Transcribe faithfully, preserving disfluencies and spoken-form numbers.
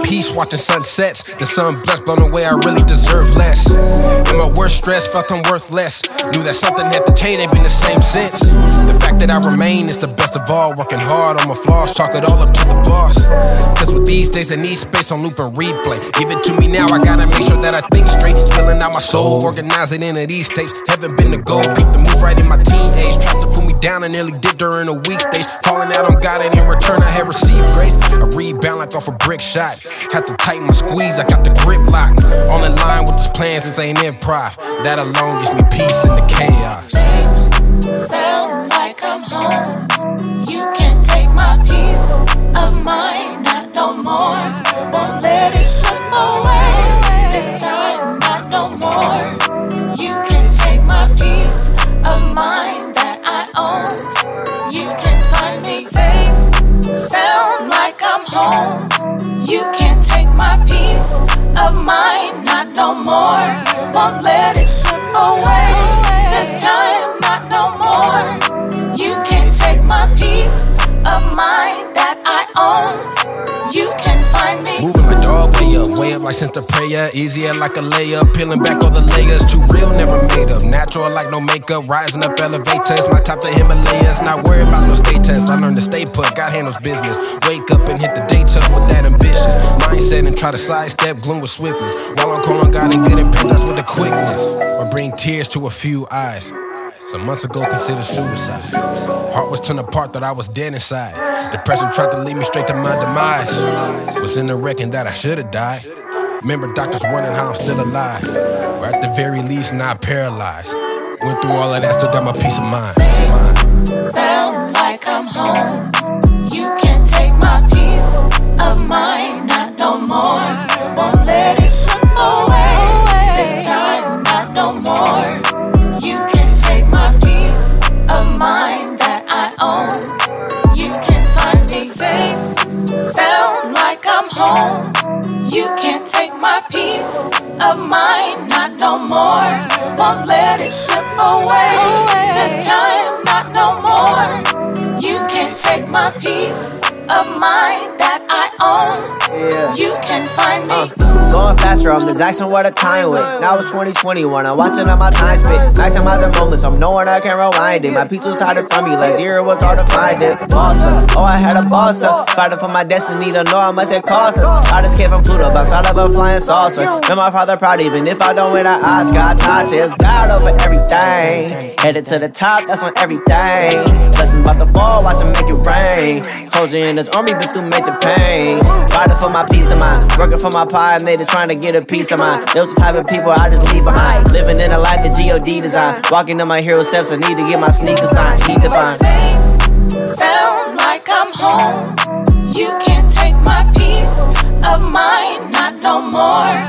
peace watching sunsets. The sun blessed, blown away, I really deserve less. In my worst stress, felt I'm worthless. Knew that something had to change, ain't been the same since. The fact that I remain is the best of all. Working hard on my flaws, chalk it all up to the boss. Cause with these days I need space on loop and replay. Give it to me now, I gotta make sure that I think straight. Spilling out my soul, organize it into these tapes. Haven't been the goal, peep the move right in my teen age. Tried to put me down and nearly did during the weekdays. Calling out on God and in return I had received grace. I rebound like off a brick shot. Had to tighten my squeeze, I got the grip locked. On the line with this plans, this ain't improv. That alone gives me peace in the chaos. Sing, sound like I'm home. You can't take my peace of mind, not no more. Won't let it slip away. This time, not no more. You can take my peace of mind that I own. You can find me. Sing, sound like I'm home. You can't take my peace of mind, not no more. Won't let it slip away. This time, not no more. You can't take my peace of mind that I own. You can find me. Moving my dog way up, way up like Center Prayer. Easier like a layup, peeling back all the layers. Too real, never made up. Natural like no makeup, rising up elevators. My top to Himalayas, not worried about no state test. I learned to stay put, God handles business. Wake up and hit the day tough with that ambitious mindset and try to sidestep gloom with swiftness. While I'm calling God and getting painters with the quickness, or bring tears to a few eyes. Some months ago, considered suicide. Heart was torn apart, thought I was dead inside. Depression tried to lead me straight to my demise. Was in the reckoning that I should've died. Remember doctors wondering how I'm still alive. Or at the very least, not paralyzed. Went through all of that, still got my peace of mind. Sing, sound like I'm home. You can't take my peace of mind, not no more. Won't let it slip away. This time, not no more. You can take my peace of mind that I own. You can find me. Sing, sound like I'm home. You can't take my peace of mind, not no more. Won't let it slip away. This time, not no more. You can't take my peace of mind that I own. Yeah. You can find me. Uh, going faster, I'm just asking what a time with. Now it's twenty twenty-one, I'm watching on my time spit. Maximizing moments, I'm knowing I can rewind it. My peace was hiding from me, last year it was hard to find it. Boss up, oh I had a boss up. Fighting for my destiny, to know how much it cost us. I just came from Pluto, outside of a flying saucer. Made my father proud, even if I don't win an Oscar. I taught you, it's God over everything. Headed to the top, that's when everything. Blessings about to fall, watch him make it rain. Soldier in this army, been through major pain. Fighting for my peace of mind, working for my pie, and they just trying to get a piece of mine. Those type of people I just leave behind. Living in a life that G O D designed. Walking on my hero steps, I need to get my sneaker signed. He divine. Sing, sound like I'm home. You can't take my peace of mind, not no more.